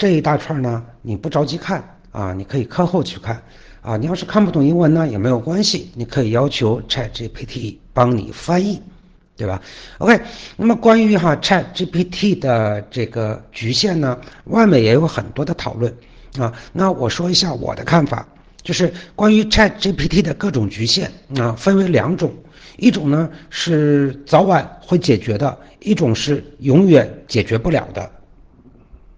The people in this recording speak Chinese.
这一大串呢，你不着急看啊，你可以课后去看啊。你要是看不懂英文呢，也没有关系，你可以要求 ChatGPT 帮你翻译，对吧 ？OK， 那么关于ChatGPT 的这个局限呢，外面也有很多的讨论啊。那我说一下我的看法，就是关于 ChatGPT 的各种局限啊，分为两种，一种呢是早晚会解决的，一种是永远解决不了的。